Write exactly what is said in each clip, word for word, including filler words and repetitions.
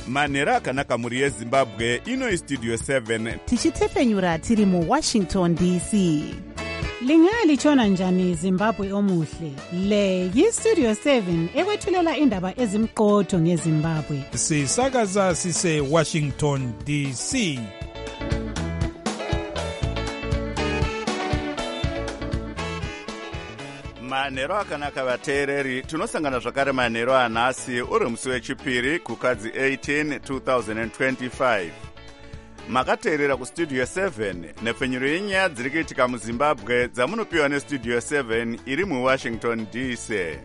manhero akanaka mhuri yezimbabwe. Ino istudio seven tichitefenyura tiri muwashington D C. Lingalitshona njani Zimbabwe omuhle? Le yistudio seven ekwethulela indaba ezimqotho ngeZimbabwe. Sisakaza sise Washington D C. manhero akanaka vateereri, tinosangana zvakare manhero anhasi uri musi wechipiri kukadzi eighteen two thousand twenty-five. Makateerera kustudio seven nepfenyuro yenyaya dziri kuitika muzimbabwe dzamunopiwa nestudio seven iri muwashington D C.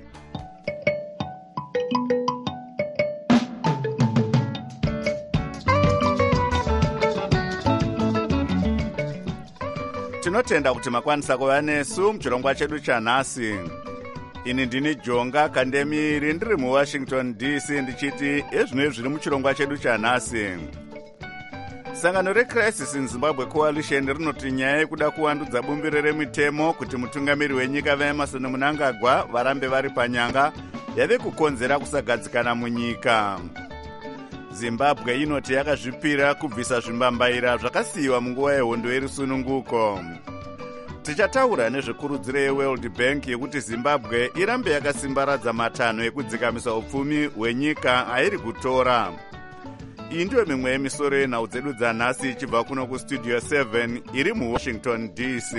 Tinotenda kuti makwanisa kuva nesu muchirongwa chedu chanhasi. Ini ndini Jonga Kandemiri ndiri muwashington D C ndichiti ezvino zviri muchirongwa chedu chanhasi. Sangano reCrisis in Zimbabwe Coalition rinoti nyaya yekuda kuwandudza bumbiro remitemo kuti mutungamiri wenyika vaEmmerson Mnangagwa varambe vari panyanga yave kukonzera kusagadzikana munyika. Zimbabwe inoti yakazvipira kubvisa zvimbambaira zvakasiyiwa munguva yehondo yerusununguko. Tichataura nezvekurudziro yeWorld Bank yekuti Zimbabwe irambe yakasimbaradza matanho ekudzikamisa upfumi hwenyika airi kutora. Iyi ndiyo mimwe yemisoro yenhau dzedu dzanhasi ichibva kuno kustudio seven iri muwashington D C.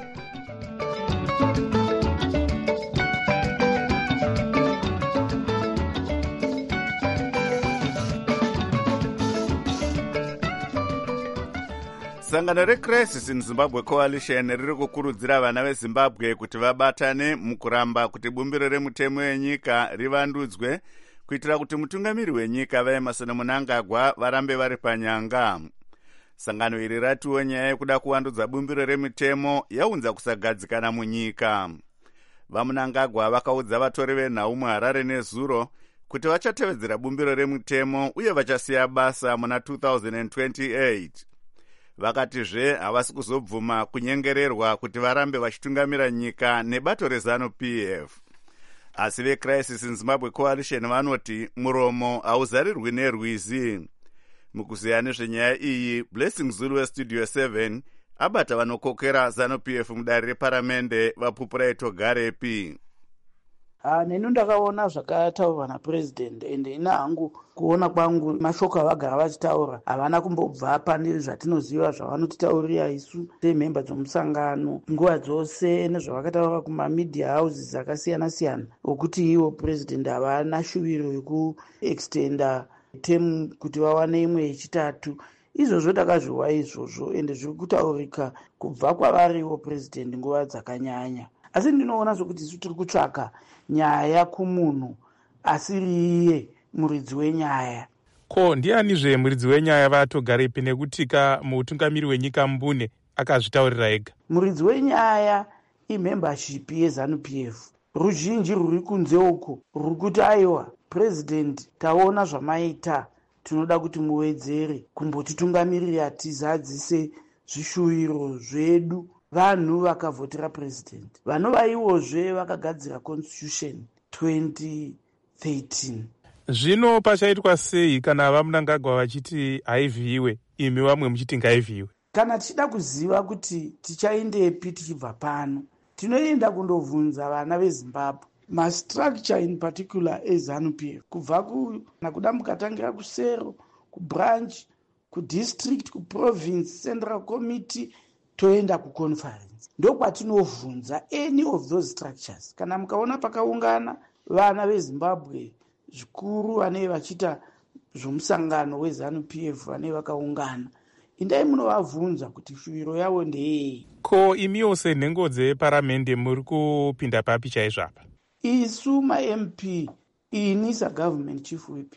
Sangano reCrisis in Zimbabwe Coalition riri kukurudzira vana veZimbabwe kuti vabatane mukuramba kuti bumbiro remutemo wenyika rivandudzwe kuitira kuti mutungamiri wenyika vaEmmerson Mnangagwa varambe vari panyanga. Sangano iri ratiwo nyaya yekuda kuvandudza bumbiro remitemo yaunza kusagadzikana munyika. VaMnangagwa vakaudza vatori venhau muHarare nezuro kuti vachatevedzera bumbiro remutemo uye vachasiya basa muna two thousand twenty-eight. Vakatizve havasi kuzobvuma kunyengererwa kuti varambe vachitungamira nyika nebato reZanu P F. Asi veCrisis in Zimbabwe Coalition vanoti muromo hauzarirwi nerwizi. Mukuziya nezvenyaya iyi, Blessing Zulu westudio seven abata vanokokera ZANU P F mudare reparamende vaPupurai Togarepi. Ah, neni ndakaona zvakataurwa naPresident ende ina hangu kuona kwangu mashoko avagara vachitaura havana kumbobva pane zvatinoziva zvavanotitaurira isu semhemba dzomusangano nguva dzose nezvavakataura kumamedia houses akasiyana siyana okuti ivo President havana shuviro yekuextenda term kuti vawane imwe yechitatu. Izvozvo takazviwa izvozvo ende zviri kutaurika kubva kwavariwo President nguva dzakanyanya. Asi ndinoona zvokuti isu tiri kutsvaka nyaya kumunhu asiri iye muridzi wenyaya. Ko ndianizve muridzi wenyaya vaTogarepi nekutika mutungamiri wenyika Mbune akazvitaurira ega? Muridzi wenyaya imembership yeZanu P F. Ruzhinji ruri kunze uko ruri kuti aiwa President taona zvamaita, tinoda kuti muwedzere kumbotitungamirira tizadzise zvishuviro zvedu. Vanhu vakavhotera President vanova ivozve vakagadzira constitution twenty thirteen. Zvino pachaitwa sei kana vaMnangagwa vachiti haivhiiwe imi vamwe muchiti ngaivhiiwe? Kana tichida kuziva kuti tichaendepi tichibva pano, tinoenda kundobvunza vana veZimbabwe mastructure in particular eZanu P F kubva nakuda mukatangira kusero, kubranch, kudistrict, kuprovince, central committee toenda kuconference. Ndokwatinovhunza any of those structures. Kana mukaona pakaungana vana veZimbabwe zvikuru vanenge vachita zvomusangano weZanu P F vanenge vakaungana, indai munovabvunza kuti shuviro yavo ndeyei. Ko imiwo senhengo dzeparamende muri kupinda papi chaizvo apa? Isu ma-M P, ini sagovernment chief whip,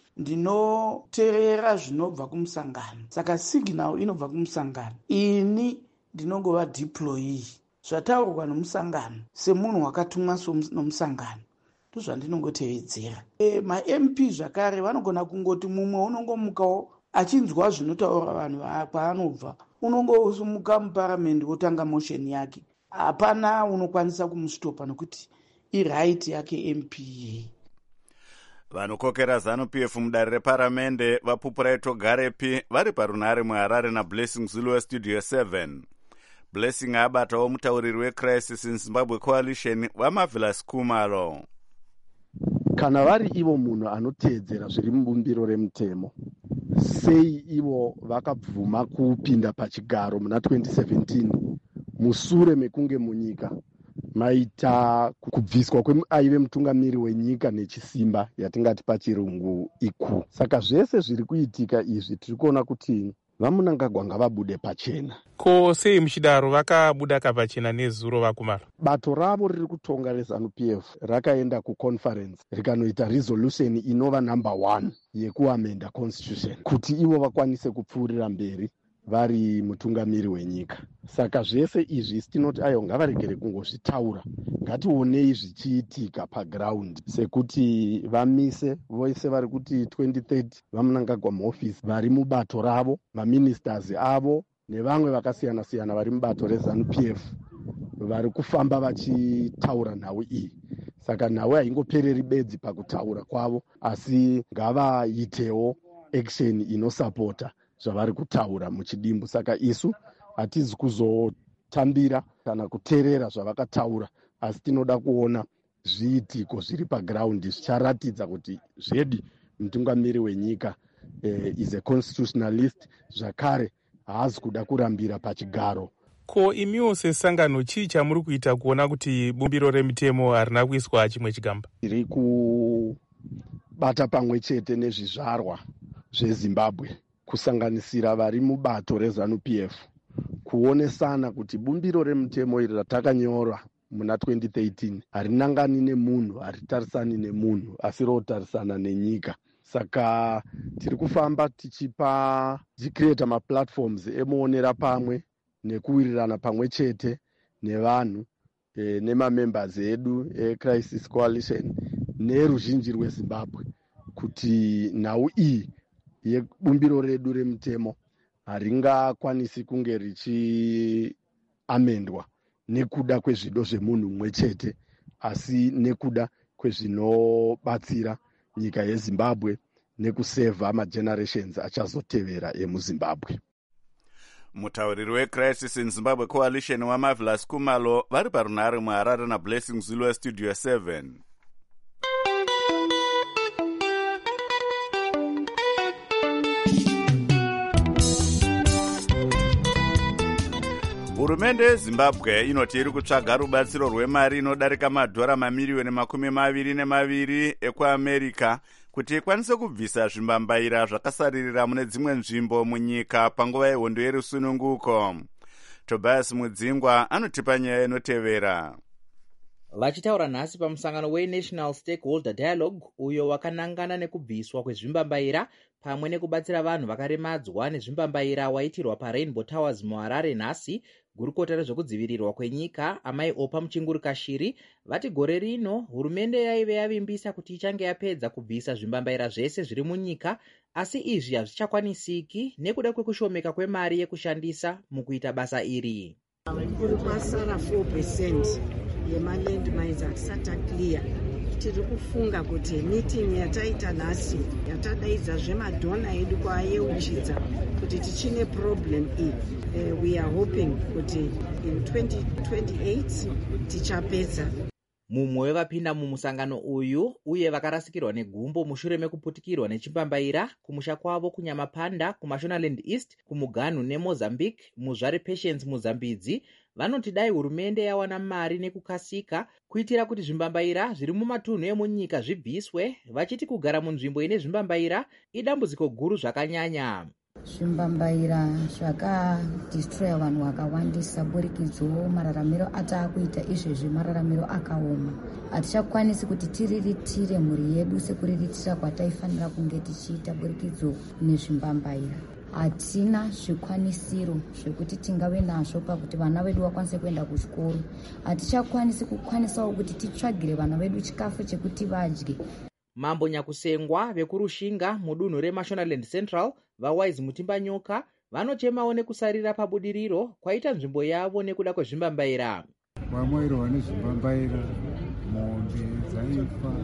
ndinoteerera zvinobva kumusangano. Saka signal inobva kumusangano. Ini ndinongova deployee. Zvataurwa nomusangano semunhu wakatumwa nomusangano ndozvandinongotevedzera. E, ma-M P zvakare vanogona kungoti mumwe unongomukawo achinzwa zvinotaura vanhu kwaanobva, unongosimuka muparamendi wotanga motion yake. Hapana unokwanisa kumustopa nokuti iright yake M P. vanokokera zanu p f mudare reparamende vapupura togarepi vari parunhare muharare nablessing zulu westudio seven. Blessing abatawo mutauriri wecrisis in Zimbabwe coalition waMarvelous Khumalo. Kana vari ivo munhu anoteedzera zviri mubumbiro remutemo, sei ivo vakabvuma kupinda pachigaro muna twenty seventeen musure mekunge munyika maita kubviswa kweaive mutungamiri wenyika nechisimba yatingati pachirungu iku. Saka zvese zviri kuitika izvi tiri kuona kuti vaMunangagwa ngavabude pachena. Ko sei muchidaro vakabuda kapachena nezuro vakumaro? Bato ravo riri kutonga reZANU P F rakaenda kuconference rikanoita resolution inova number one yekuamenda constitution kuti ivo vakwanise kupfuurira mberi vari mutungamiri wenyika. Saka zvese izvi tinoti ayo ngavaregere kungozvitaura, ngationei zvichiitika paground, sekuti vamise vose vari kuti twenty thirty vaMunangagwa muoffice vari mubato ravo, maministers avo nevamwe vakasiyana siyana vari mubato reZANU P F vari kufamba vachitaura nhau iyi. Saka nhau haingopereri bedzi pakutaura kwavo, asi ngavaitewo action inosapota zvavari kutaura muchidimbu. Saka isu hatizi kuzotambira kana kuteerera zvavakataura, asi tinoda kuona zviitiko zviri paground zvicharatidza kuti zvedi mutungamiri wenyika eh, is a constitutionalist, zvakare haazi kuda kurambira pachigaro. Ko imiwo sesangano chii chamuri kuita kuona kuti bumbiro remutemo harina kuiswa chimwe chigamba? Tiri kubata pamwe chete nezvizvarwa zveZimbabwe kusanganisira vari mubato reZANU P F kuonesana kuti bumbiro remutemo iri ratakanyora muna twenty thirteen harinangani nemunhu, haritarisani nemunhu, asi rotarisana nenyika. Saka tiri kufamba tichipa tichicreata maplatforms emuonera pamwe nekuwirirana pamwe chete nevanhu e, nemamembers edu eCrisis Coalition neruzhinji rweZimbabwe kuti nhau iyi yebumbiro redu remutemo haringakwanisi kunge richiamendwa nekuda kwezvido zvemunhu mumwe chete, asi nekuda kwezvinobatsira nyika yeZimbabwe nekusevha magenerations achazotevera emuZimbabwe. Mutauriri weCrisis in Zimbabwe coalition waMarvelous Khumalo vari parunhare muharare nablessing zulu westudio seven. Hurumende yeZimbabwe inoti iri kutsvaga rubatsiro rwemari inodarika madhora mamiriyoni makumi maviri nemaviri ekuAmerica kuti ikwanise kubvisa zvimbambaira zvakasaririra mune dzimwe nzvimbo munyika panguva yehondo yerusununguko. Tobias Mudzingwa anotipa nyaya inotevera. Vachitaura nhasi pamusangano weNational Stakeholder Dialogue uyo wakanangana nekubviswa kwezvimbambaira pamwe nekubatsira vanhu vakaremadzwa nezvimbambaira waitirwa paRainbow Towers muHarare nhasi, gurukota rezvekudzivirirwa kwenyika Amai Opa Muchinguri Kashiri vati gore rino hurumende yaive yavimbisa kuti ichange yapedza kubvisa zvimbambaira zvese zviri munyika, asi izvi hazvichakwanisiki nekuda kwekushomeka kwemari yekushandisa mukuita basa iri. Kuri kwasara four percent yemalandmines hatisati clear. Tiri kufunga kuti meeting yataita nhasi yatadaidza zvemadhona edu kwaayeuchidza kuti tichine problem iyi. Uh, we are hoping kuti in twenty twenty-eight tichapedza. Mumwe wevapinda mumusangano uyu uye vakarasikirwa negumbo mushure mekuputikirwa nechimbambaira kumusha kwavo kuNyamapanda, kuMashonaland East, kuMuganu neMozambique muzvare Patience Muzambidzi vanoti dai hurumende yawana mari nekukasika kuitira kuti zvimbambaira zviri mumatunhu emunyika zvibviswe, vachiti kugara munzvimbo ine zvimbambaira idambudziko guru zvakanyanya. Zvimbambaira zvakadistroya vanhu vakawandisa, burikidzo mararamiro ataakuita izvezvi mararamiro akaoma. Hatichakwanisi kuti tiriritire mhuri yedu sekuriritira kwataifanira kunge tichiita burikidzo nezvimbambaira. Hatina zvikwanisiro zvekuti tingave nazvo pakuti vana vedu vakwanise kuenda kuchikoro. Hatichakwanisi kukwanisawo kuti titsvagire vana vedu chikafu chekuti vadye. Mambo Nyakusengwa vekurushinga mudunhu reMashonaland Central vaWise Mutimbanyoka vanochemawo nekusarira pabudiriro kwaita nzvimbo yavo nekuda kwezvimbambaira. Vamwairwa nezvimbambaira, mombe dzaifa,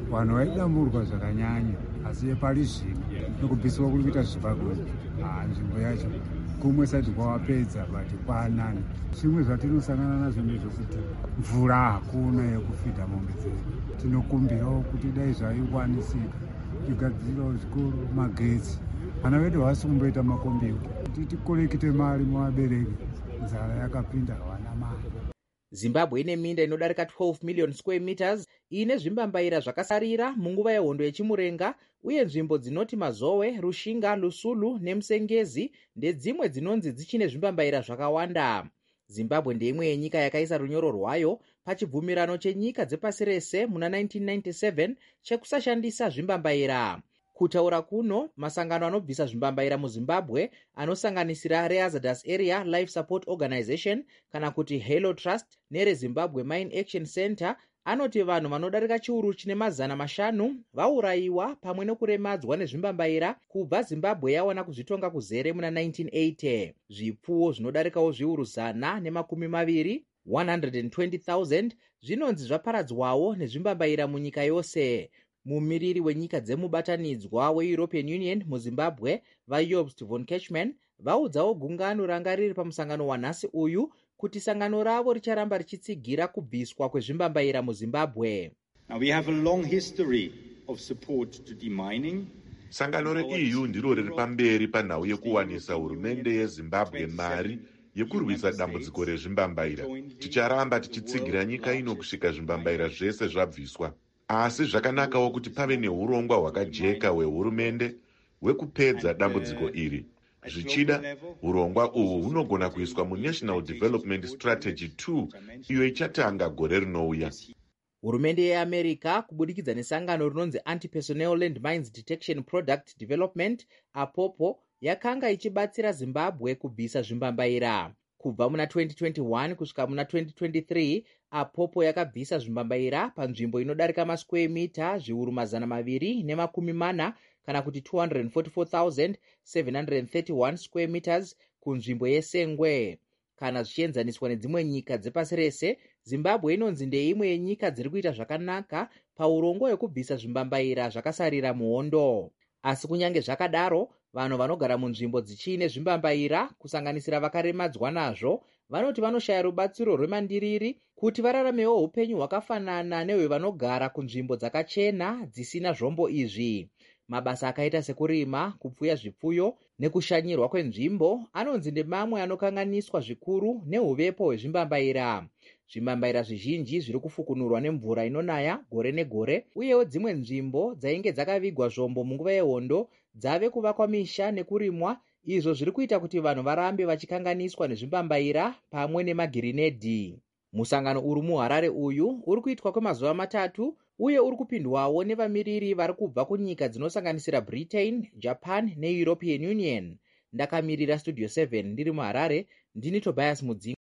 vanhu vaidamburwa zvakanyanya, asi pari zvino nokubviswa kuri kuita Zimbabwe, nzvimbo yacho kumwe sati kwawapedza but kwanani. Zvimwe zvatinosangana nazvo ndezvokuti mvura hakuna yekufidha mombe dzedu. Tinokumbirawo kuti dai zvaikwanisika tigadzirawo zvikoro, magetsi. Vana vedu havasi kumboita makombiyuta, kuti tikorekite mari muvabereki, nzara yakapinda havana mari. Zimbabwe ine minda inodarika twelve million square meters ine zvimbambaira zvakasarira munguva yehondo yechimurenga, uye nzvimbo dzinoti Mazowe, Rushinga, Lusulu nemusengezi ndedzimwe dzinonzi dzichine zvimbambaira zvakawanda. Zimbabwe ndeimwe yenyika yakaisa runyoro rwayo pachibvumirano chenyika dzepasi rese muna nineteen ninety-seven chekusashandisa zvimbambaira. Kutaura kuno, masangano anobvisa zvimbambaira muZimbabwe anosanganisira reHazardous Area Life Support Organization kana kuti Halo Trust nereZimbabwe Mine Action Center anoti vanhu vanodarika chiuru chine mazana mashanu vaurayiwa pamwe nokuremadzwa nezvimbambaira kubva Zimbabwe yawana kuzvitonga kuzere muna nineteen eighty. Zvipfuwo zvinodarikawo zviuru zana nemakumi maviri one hundred twenty thousand zvinonzi zvaparadzwawo nezvimbambaira munyika yose. Mumiriri wenyika dzemubatanidzwa weEuropean Union muZimbabwe vaJobst von Kechman vaudzawo gungano ranga riri pamusangano wanhasi uyu kuti sangano ravo richaramba richitsigira kubviswa kwezvimbambaira muZimbabwe. Now we have a long history of support to demining. Sangano re-E U ndiro riri pamberi panhau yekuwanisa hurumende yeZimbabwe mari yekurwisa dambudziko rezvimbambaira. Ticharamba tichitsigira nyika ino kusvika zvimbambaira zvese zvabviswa. Asi zvakanakawo kuti pave neurongwa hwakajeka hwehurumende hwekupedza dambudziko iri. Zvichida, urongwa uhu hunogona kuiswa muNational Development Strategy two iyo ichatanga gore rinouya. Hurumende yeAmerica kubudikidza nesangano rinonzi Anti-Personnel Land Mines Detection Product Development apopo yakanga ichibatsira Zimbabwe kubvisa zvimbambaira. Kubva muna twenty twenty-one kusvika muna twenty twenty-three apopo yakabvisa zvimbambaira panzvimbo inodarika masquare mita zviuru mazana maviri nemakumi mana kana kuti two hundred forty-four thousand seven hundred thirty-one square meters kunzvimbo yeSengwe. Kana zvichienzaniswa nedzimwe nyika dzepasi rese, Zimbabwe inonzi ndeimwe yenyika dziri kuita zvakanaka paurongo hwekubvisa zvimbambaira zvakasarira muhondo. Asi kunyange zvakadaro, vanhu vanogara munzvimbo dzichine zvimbambaira kusanganisira vakaremadzwa nazvo vanoti vanoshaya rubatsiro rwemandiriri kuti vararamewo upenyu hwakafanana nehwevanogara kunzvimbo dzakachena dzisina zvombo izvi. Mabasa akaita sekurima, kupfuya zvipfuyo nekushanyirwa kwenzvimbo anonzi ndemamwe anokanganiswa zvikuru neuvepo hwezvimbambaira. Zvimbambaira zvizhinji zviri kufukunurwa nemvura inonaya gore negore, uyewo dzimwe nzvimbo dzainge dzakavigwa zvombo munguva yehondo dzave kuvakwa misha nekurimwa, izvo zviri kuita kuti vanhu varambe vachikanganiswa nezvimbambaira pamwe nemagirinedhi. Musangano uri muHarare uyu uri kuitwa kwemazuva matatu uye uri kupindwawo nevamiriri vari kubva kunyika dzinosanganisira Britain, Japan neEuropean Union. Ndakamirira Studio seven ndiri muHarare, ndini Tobias Mudzinga.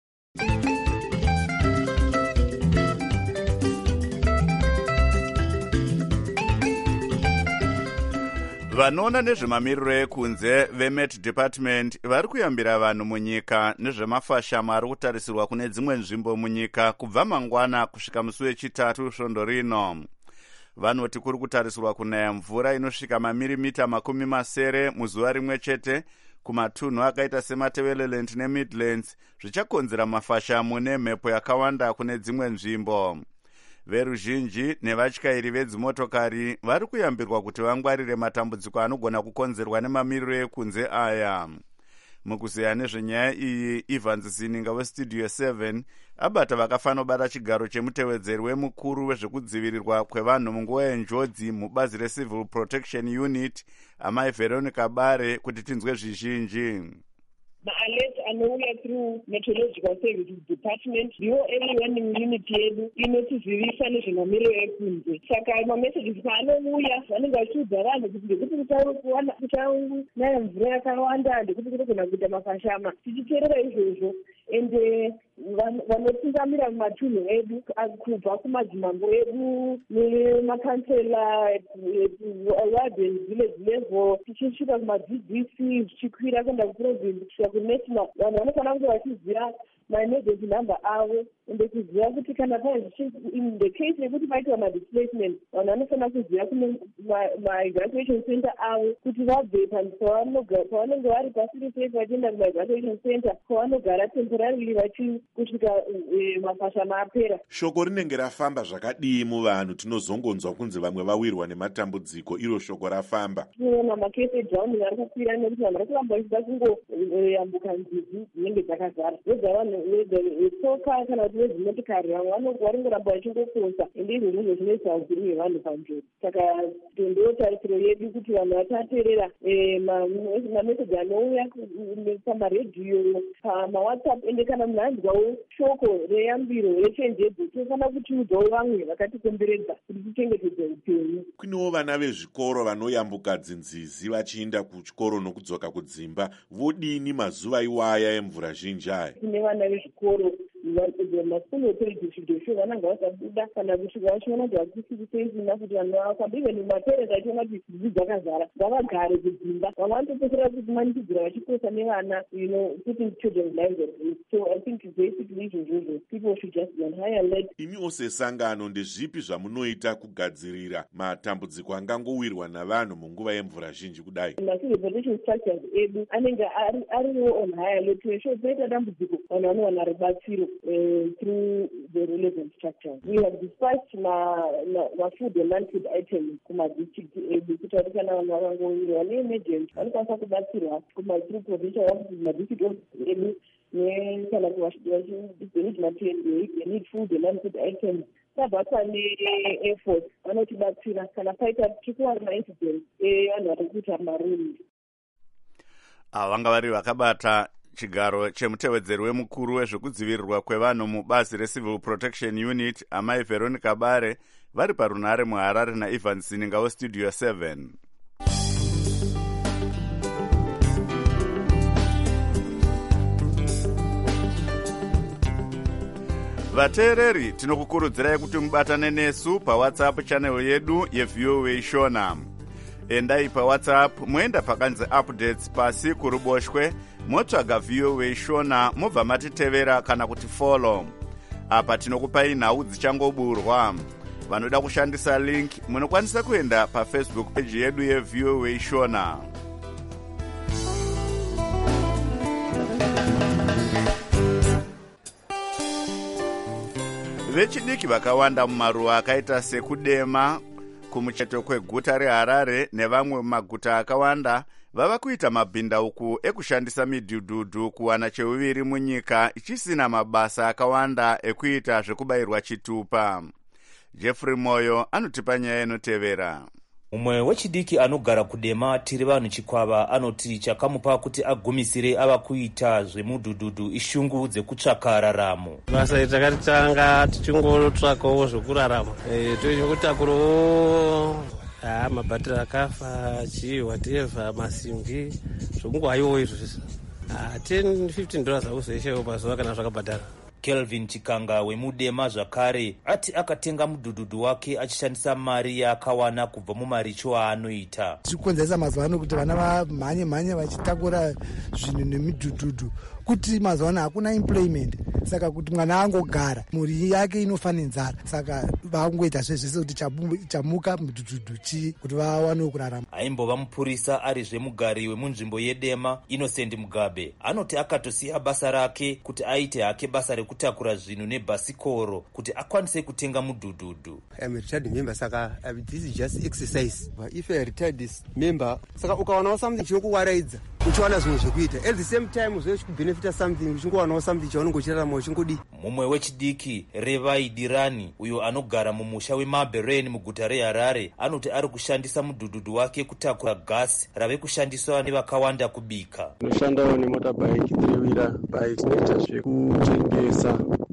vanoona nezvemamiriro ekunze veMet Department vari kuyambira vanhu munyika nezvemafashamo ari kutarisirwa kune dzimwe nzvimbo munyika kubva mangwana kusvika musi wechitatu svondo rino. Vanoti kuri kutarisirwa kunaya mvura inosvika mamirimita makumi masere muzuva rimwe chete kumatunhu akaita seMatabeleland neMidlands, zvichakonzera mafashamo nemhepo yakawanda kune dzimwe nzvimbo. Veruzhinji nevatyairi vedzimotokari vari kuyambirwa kuti vangwarire matambudziko anogona kukonzerwa nemamiriro ekunze aya. Mukuzeya nezvenyaya iyi, Evans Zininga weStudio seven abata vakafanobata chigaro chemutevedzeri wemukuru wezvekudzivirirwa kwevanhu munguva yenjodzi mubazi reCivil Protection Unit, amai Veronica Bare, kuti tinzwe zvizhinji. Ma-alert anouya through Meteorological Services Department ndiwo early warning unit yedu inotizivisa nezvemamiriro ekunze. Saka mamessages paanouya vanenge vachiudza vanhu kuti ndekuti kuchaunaya mvura yakawanda, ndekuti kunogona kuita mafashama. Tichiteerera izvozvo ende vanotungamira mumatunhu edu kubva kumadzimambo edu nemakansela ward and village level tichisvika kuma-D D C zvichikwira kuenda kupresident kusvika kunational. Vanhu vanofanira kunge vachiziva maemergency number avo ende kuziva kuti kana in the case yekuti paitwa madisplacement vanhu vanofanira kuziva kune maevacuation center avo kuti vabve pavanenge vari pasiri safe vachienda kumaevacuation center kwavanogara temporarily kusvika mafasha maapera. Shoko rinenge rafamba zvakadii muvanhu? Tinozongonzwa kunzi vamwe vawirwa nematambudziko, iro shoko rafamba. Tinoona makesi edrowning ari kukwira nekuti vanhu vari kuramba vachida kungoyambuka nzizi dzinenge dzakazara vega vanhu vesoka kana kuti vezimotikari vamwe varingoramba vachingokosa ende izvo ndizvo zvinoisa upenyu hwevanhu panjodzi. Saka ndootarisiro yedu kuti vanhu vachateerera mameseji anouya pamaredhiyo pamawhatsapp ende kana munhu anzwawo shoko reyambiro rechenjedzo tinofanira kutiudzawo vamwe vakatikomberedza kuti tichengetedze upenyu. Kunewo vana vezvikoro vanoyambuka dzinzizi vachienda kuchikoro nokudzoka kudzimba, vodini mazuva iwaya emvura zhinji aya? Kune vana vezvikoro masikulu authority chidosho vananga vasabuda kana kusvika vachiona kuti hakusisiseiina kuti vanhu vafamba even mumaperenti achiona kuti dzizi dzakazara ngavagare kudzimba. Vamwe vanotopesera kukumanikidzira vachikosa nevana, you know, putting children's lives at risk. So I think basically izvozvo people should just be on high alert. Imiwo sesangano ndezvipi zvamunoita kugadzirira matambudziko angangowirwa navanhu munguva yemvura zhinji kudai? Masi reportation structures edu anenge ariwo on high alert to ensure paita dambudziko vanhu vanowana rubatsiro through the relevant structures. We have dispatched ma, ma, ma food and non-food items kumadistrict edu kuti vari kana vanhu vakangowirwa neemergency vanokwanisa kubatsirwa through provision of madistrict offices edu kana vachidenid matende denid food and non-food items tabva pane Air Force vanotibatsira kana paita tichikuwana maincident evanhu vari kuita marundi. Vanga vari vakabata chigaro chemutevedzeri wemukuru wezvekudzivirirwa kwevanhu mubazi recivil protection unit amai Veronica Bare vari parunare muHarare naIvan Sininga westudio seven. Vateereri, tinokukurudzirai kuti mubatane nesu paWhatsApp channel yedu yeV O A Shona. Endai paWhatsApp moenda pakanzi updates pasi kuruboshwe motsvaga V O A Shona mobva matitevera kana kuti follow. Apa tinokupai nhau dzichangoburwa. Vanoda kushandisa link munokwanisa kuenda paFacebook page yedu yeV O A Shona. Vechidiki vakawanda mumaruwa akaita sekudema kumucheto kweguta reHarare nevamwe mumaguta akawanda vava kuita mabhindauku ekushandisa midhudhudhu kuwana cheuviri munyika ichisina mabasa akawanda ekuita zvekubayirwa chitupa. Jeffrey Moyo anotipa nyaya inotevera. Mumwe wechidiki anogara kudema tiri vanhu chikwava anoti chakamupa kuti agumisire ava kuita zvemudhudhudhu ishungu dzekutsvaka raramo. Basa takatanga tichingorotsvakawo zvekurarama e, tochingutakurowo ah, mabhatiri akafa chii whatever masimbi zvokungohaiwo izvo zvese ah, ten fifteen dollars akuzoishawo pazuva kana zvakabhadhara. Kelvin Chikanga wemudema zvakare ati akatenga mudhudhudhu wake achishandisa mari yaakawana kubva mumaricho aanoita. Tikukonzesa mazuva ano kuti vana vamhanye mhanye vachitakura zvinhu nemidhudhudhu kuti mazuva ano hakuna employment, saka kuti mwana angogara mhuri yake inofanira nzara, saka vakungoita zvese kuti chamuka mudhudhudhu chi kuti vawane kurarama. Aimbova mupurisa ari zvemugari wemunzvimbo yedema Innocent Mugabe anoti akatosiya basa rake kuti aite hake basa rekutakura zvinhu nebhasikoro kuti akwanise kutenga mudhudhudhu. I'm a retired member, saka uh, this is just exercise. But if a retired member, saka ukawanawo something chinokuwaraidza uchiwana zvinhu zvekuita at the same time uzoishi kubenefita something uchingowanawo something chaunenge uchirarama uchingodi. Mumwe wechidiki Revai Dirani uyo anogara mumusha weMaberen muguta reHarare anoti ari kushandisa mudhudhudhu wake kutakura gasi rave kushandiswa nevakawanda kubika. Noshandawo nemotorbike three-wheeler bike, tinoita zvekutengesa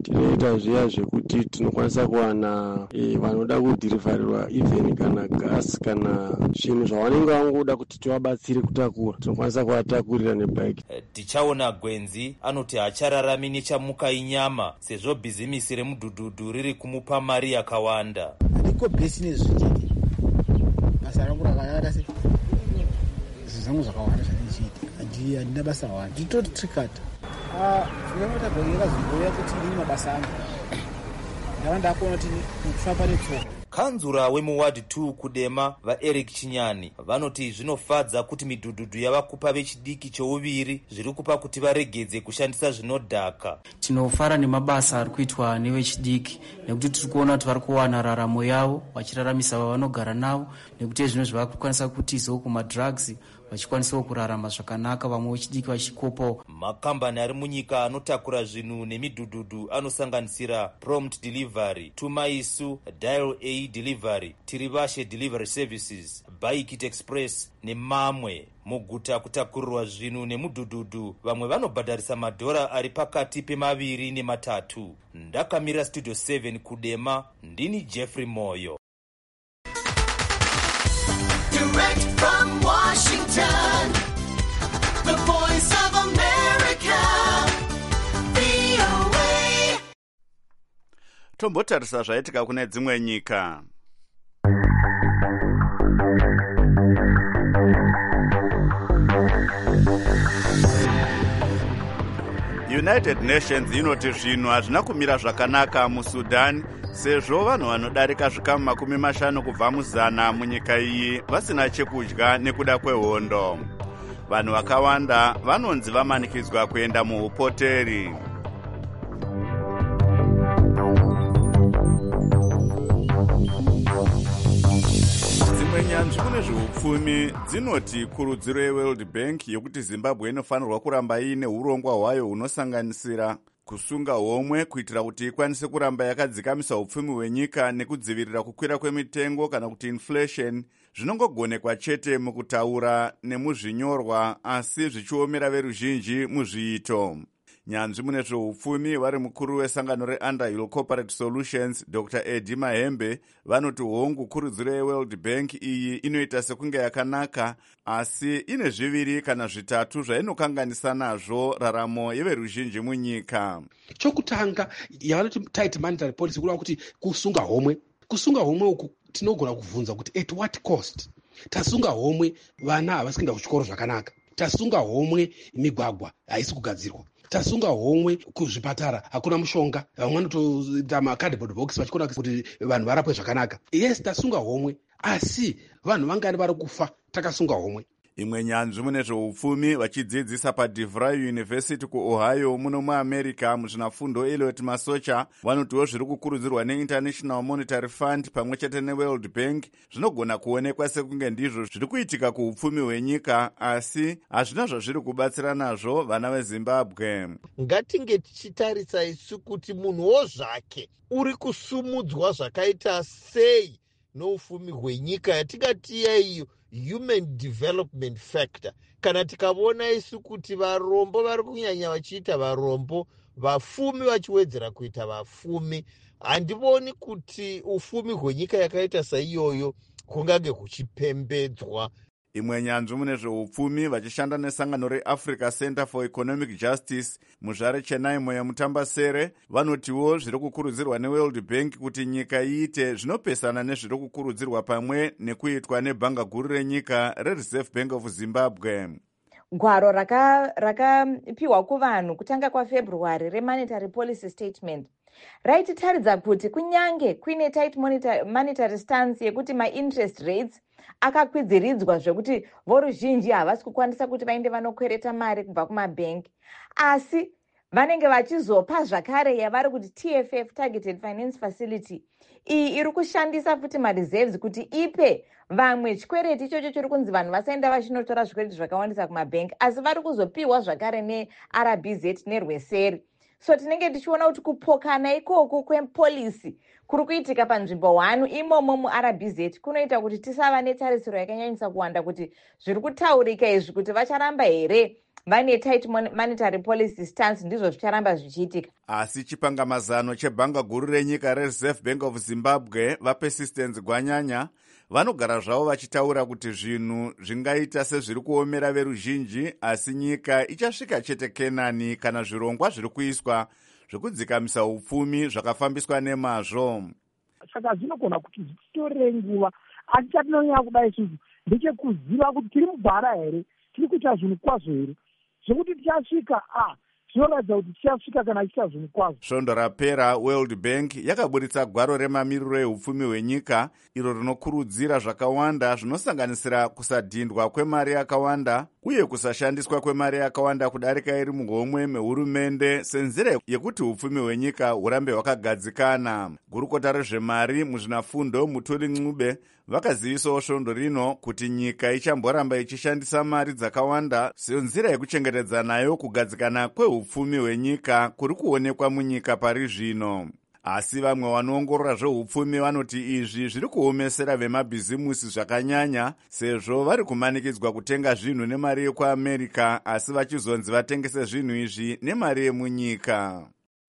tinoita zviya zvekuti tinokwanisa kuwana e, vanoda kudhirivharirwa even kana gas kana zvinhu zvavanenge vangoda kuti tivabatsire kutakura, tinokwanisa kuvatakurira nebhaiki. Tichaona Gwenzi anoti hachararami nechamuka inyama sezvo bhizimisi remudhudhudhu riri kumupa mari yakawanda. Ndiko business zvitiki basa rangu rakayata se zvizangu zvakawanda zvanichita handi handina basa wanda nditoti trikata zvinota gonyera zvingoya kuti ndini mabasa angu ndava ndakuona kuti kufamba netsoka. Kanzura wemuward two kudema vaEric Chinyani vanoti zvinofadza kuti midhudhudhu yava kupa vechidiki chouviri zviri kupa kuti varegedze kushandisa zvinodhaka. Tinofara nemabasa ari kuitwa nevechidiki nekuti tiri kuona kuti vari kuwana raramo yavo vachiraramisa vavanogara navo, nekuti zvino zvavakukwanisa kutizawo kumadrugs vachikwanisawo kurarama zvakanaka, vamwe vechidiki vachikopawo. Makambani ari munyika anotakura zvinhu nemidhudhudhu anosanganisira Prompt Delivery, Tumaisu, Dial A Delivery, Tirivashe Delivery Services, Bikit Express nemamwe. Muguta kutakurirwa zvinhu nemudhudhudhu vamwe vanobhadharisa madhora ari pakati pemaviri nematatu. Ndakamira Studio seven kudema, ndini Jeffrey Moyo. Direct from Washington, the voice of America, V O A. Tombotarisa zvaitika kune dzimwe nyika. United Nations inoti zvinhu hazvina kumira zvakanaka muSudan sezvo vanhu vanodarika zvikamu makumi mashanu kubva muzana munyika iyi vasina chekudya nekuda kwehondo. Vanhu vakawanda vanonzi vamanikidzwa kuenda muhupoteri. Dzimwe nyanzvi kune zveupfumi dzinoti kurudziro yeWorld Bank yokuti Zimbabwe inofanirwa kuramba iine urongwa hwayo hunosanganisira kusunga homwe kuitira kuti ikwanise kuramba yakadzikamisa upfumi hwenyika nekudzivirira kukwira kwemitengo kana kuti inflation, zvinongogonekwa chete mukutaura nemuzvinyorwa asi zvichiomera veruzhinji muzviito. Nyanzvi mune zveupfumi vari mukuru wesangano reUnderhill Corporate Solutions Doctor Eddie Mahembe vanoti hongu kurudziro yeWorld Bank iyi inoita sekunge yakanaka asi ine zviviri kana zvitatu zvainokanganisa nazvo raramo yeveruzhinji munyika. Chokutanga yavanoti tight monetary policy kureva kuti kusunga homwe. Kusunga homwe uku tinogona kubvunza kuti at what cost? Tasunga homwe vana havasi kuenda kuchikoro zvakanaka. Tasunga homwe migwagwa haisi kugadzirwa. Tasunga homwe kuzvipatara hakuna mushonga, vamwe vanotoita macardboard box vachikona kuti vanhu varapwe zvakanaka. Yes, tasunga homwe asi vanhu vangani vari kufa takasunga homwe. Imwe nyanzvi mune zveupfumi vachidzidzisa paDeVry University kuOhio muno muAmerica muzvinafundo Elliot Masocha vanotiwo zviri kukurudzirwa neInternational Monetary Fund pamwe chete neWorld Bank zvinogona kuonekwa sekunge ndizvo zviri kuitika kuupfumi hwenyika asi hazvina zvazviri kubatsira nazvo vana veZimbabwe. Ngatinge tichitarisa isu kuti munhuwo zvake uri kusumudzwa zvakaita sei noufumi hwenyika yatingati iyo human development factor. Kana tikavona isu kuti varombo vari kunyanya vachiita varombo, vafumi vachiwedzera kuita vafumi, handivoni kuti ufumi hwenyika yakaita saiyoyo kungange kuchipembedzwa. Imwe nyanzvi mune zveupfumi vachishanda nesangano reAfrica Center for Economic Justice muzvare Chennai moya mutambasere vanotiwo zviri kukurudzirwa neWorld Bank kuti nyika iite zvinopesana nezviri kukurudzirwa pamwe nekuitwa nebhanga guru renyika reReserve Bank of Zimbabwe. Gwaro rakapiwa raka kuvanhu kutanga kwaFebruary reMonetary Policy Statement raititaridza kuti kunyange kuine tight monetary stance yekuti ma-interest rates akakwidhiridzwa zvekuti voruzhinji havasi kukwanisa kuti vainde vanokwereta mari kubva kumabhengi, asi vanenge vachizopa zvakare yavari kuti T F F, Targeted Finance Facility, iyi iri kushandisa futi mareserves kuti ipe vamwe chikwereti ichocho chiri kunzi vanhu vasaenda vachinotora zvikwereti zvakawandisa kumabhengi, asi vari kuzopiwa zvakare neR B Z nerweseri. So tinenge tichiona kuti kupokana ikoko kwepolisi kuri kuitika panzvimbo hwanu imomo muR B Z kunoita kuti tisava netarisiro yakanyanyisa kuwanda kuti zviri kutaurika izvi kuti vacharamba here vane tight monetary policy stance ndizvo zvicharamba zvichiitika. Asi chipangamazano chebhanga guru renyika rereserve bank of zimbabwe vapersistence gwanyanya vanogara zvavo vachitaura kuti zvinhu zvingaita sezviri kuomera veruzhinji, asi nyika ichasvika chete kenani kana zvirongwa zviri kuiswa zvekudzikamisa upfumi zvakafambiswa nemazvo. Saka zvinogona kuti zvititorere nguva, asi chatinonyanya kuda isusu ndechekuziva kuti tiri mubhara here, tiri kuita zvinhu kwazvo here, zvekuti tichasvika a zvinoratidza kuti tichasvika kana tichita zvinhu kwazvo. Svondo rapera World Bank yakaburitsa gwaro remamiriro ehupfumi hwenyika iro rinokurudzira zvakawanda zvinosanganisira kusadhindwa kwemari yakawanda uye kusashandiswa kwemari yakawanda kudarika iri muhomwe mehurumende senzira yekuti hupfumi hwenyika hurambe hwakagadzikana. Gurukota rezvemari muzvinafundo Mutuli Ncube vakazivisawo svondo rino kuti nyika ichamboramba ichishandisa mari dzakawanda senzira yekuchengetedza nayo kugadzikana kwehupfumi hwenyika kuri kuonekwa munyika pari zvino. Asi vamwe vanoongorora zveupfumi vanoti izvi zviri kuomesera vemabhizimusi zvakanyanya, sezvo vari kumanikidzwa kutenga zvinhu nemari yekuAmerica asi vachizonzi vatengese zvinhu izvi nemari yemunyika.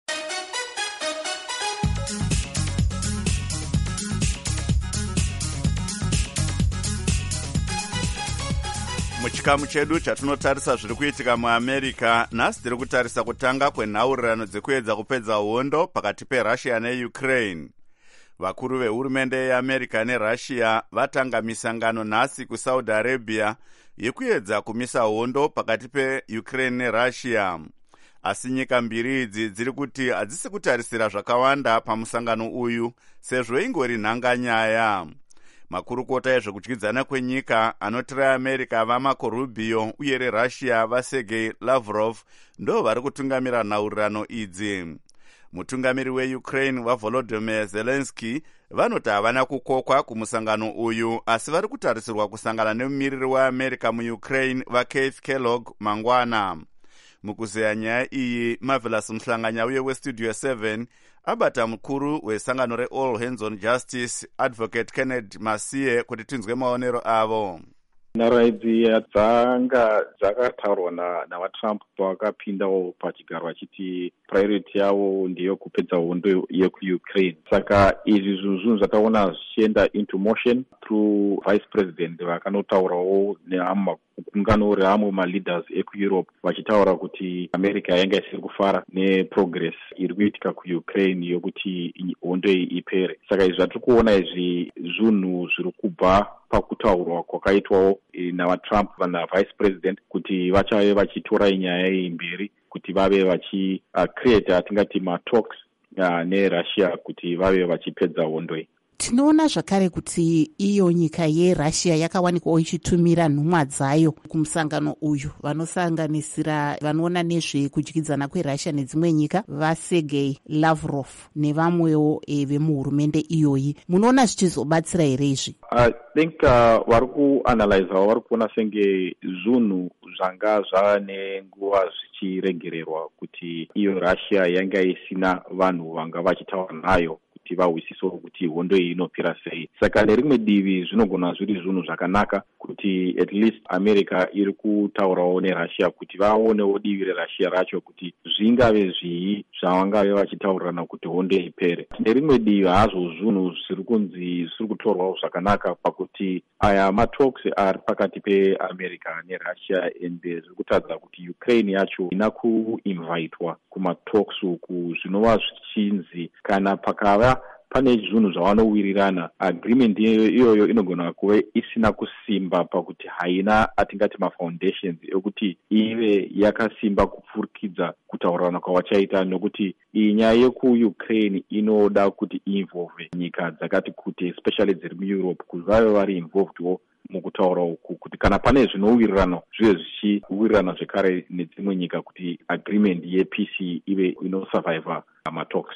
Muchikamu chedu chatinotarisa zviri kuitika muAmerica, nhasi tiri kutarisa kutanga kwenhaurirano dzekuedza kupedza hondo pakati peRussia neUkraine. Vakuru vehurumende yeAmerica neRussia vatanga misangano nhasi kuSaudi Arabia yekuedza kumisa hondo pakati peUkraine neRussia. Asi nyika mbiri idzi dziri kuti hadzisi kutarisira zvakawanda pamusangano uyu sezvo ingori nhanganyaya. Makurukota ezvekudyidzana kwenyika anoti reAmerica vaMarco Rubio uye reRussia vaSergei Lavrov ndo vari kutungamira nhaurirano idzi. Mutungamiri weUkraine vaVolodymyr Zelensky vanoti havana kukokwa kumusangano uyu, asi vari kutarisirwa kusangana nemumiriri weAmerica muUkraine vaKeith Kellogg mangwana. Mukuzeya nyaya iyi, Marvelous Mhlanganya uye weStudio seven abata mukuru wesangano reAll Hands on Justice Advocate Kenneth Masiye kuti tinzwe maonero avo. Nharo idzi dzanga dzakataurwa navaTrump pavakapindawo pachigaro vachiti priority yavo ndiyo kupedza hondo yekuUkraine. Saka izvi zvinhu zvataona zvichienda into motion through vice president vakanotaurawo negungano reamwe maleaders ekuEurope vachitaura kuti America yanga isiri kufara neprogress iri kuitika kuUkraine yokuti hondo iyi ipere. Saka izvi zvatiri kuona izvi zvinhu zviri kubva pakutaurwa kwakaitwawo navaTrump vanavice president kuti vachave vachitora nyaya iyi mberi kuti vave vachi uh, create atingati matalks uh, neRussia kuti vave vachipedza hondo iyi. Tinoona zvakare kuti iyo nyika yeRussia yakawanikwawo ichitumira nhumwa dzayo kumusangano uyu vanosanganisira vanoona nezvekudyidzana kweRussia nedzimwe nyika vaSergei Lavrov nevamwewo e, vemuhurumende iyoyi. Munoona zvichizobatsira here izvi? I think uh, vari kuanalyzawo vari kuona senge zvinhu zvanga zvava nenguva zvichiregererwa kuti iyo Russia yanga isina vanhu vanga vachitaura nayo kuti vahwisisewo kuti hondo iyi inopera sei. Saka nerimwe divi zvinogona zviri zvinhu zvakanaka kuti at least America iri kutaurawo neRussia kuti vaonewo divi reRussia racho kuti zvingave zvii zvavangave vachitaurirana kuti hondo ipere. Nerimwe divi hazvo zvinhu zviri kunzi zviri kutorwawo zvakanaka pakuti aya matalks ari pakati peAmerica neRussia ende zviri kutaridza kuti Ukraine yacho ina kuinvitwa kumatalks uku, zvinova zvichinzi kana pakava pane zvinhu zvavanowirirana agreement iyoyo inogona kuve isina kusimba pakuti haina atingati mafoundations ekuti ive yakasimba kupfurikidza kutaurana kwavachaita, nokuti iyi nyaya yekuUkraine inoda kuti involve nyika dzakati kuti especially dziri muEurope kuti vave vari involvedwo mukutaura uku kuti kana pane zvinowirirana zvive zvichiwirirana zvekare nedzimwe nyika kuti agreement yepeace ive inosurviva matalks.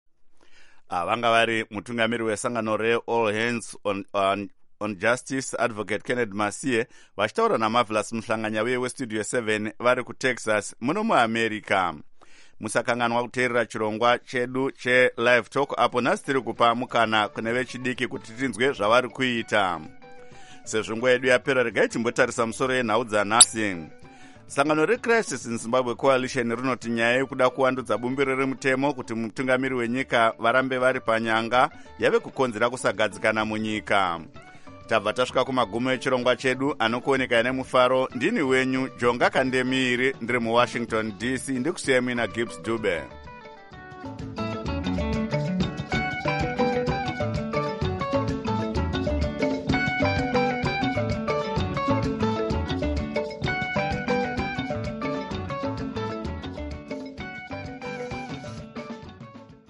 Vanga vari mutungamiri wesangano reAll Hands on, on, on Justice Advocate Kenneth Masiye vachitaura naMarvelous Mhlanganya uye weStudio seven vari kuTexas muno muAmerica. Musakanganwa kuteerera chirongwa chedu cheLive Talk apo nhasi tiri kupa mukana kune vechidiki kuti tinzwe zvavari kuita. Sezvo nguva yedu yapera regai timbotarisa musoro yenhau dzanhasi. sangano recrisis in Zimbabwe Coalition rinoti nyaya yekuda kuwandudza bumbiro remutemo kuti mutungamiri wenyika varambe vari panyanga yave kukonzera kusagadzikana munyika. Tabva tasvika kumagumo echirongwa chedu anokuoneka nemufaro. Ndini wenyu Jonga Kandemiri ndiri muWashington D C ndikusiyai mina Gibbs Dube.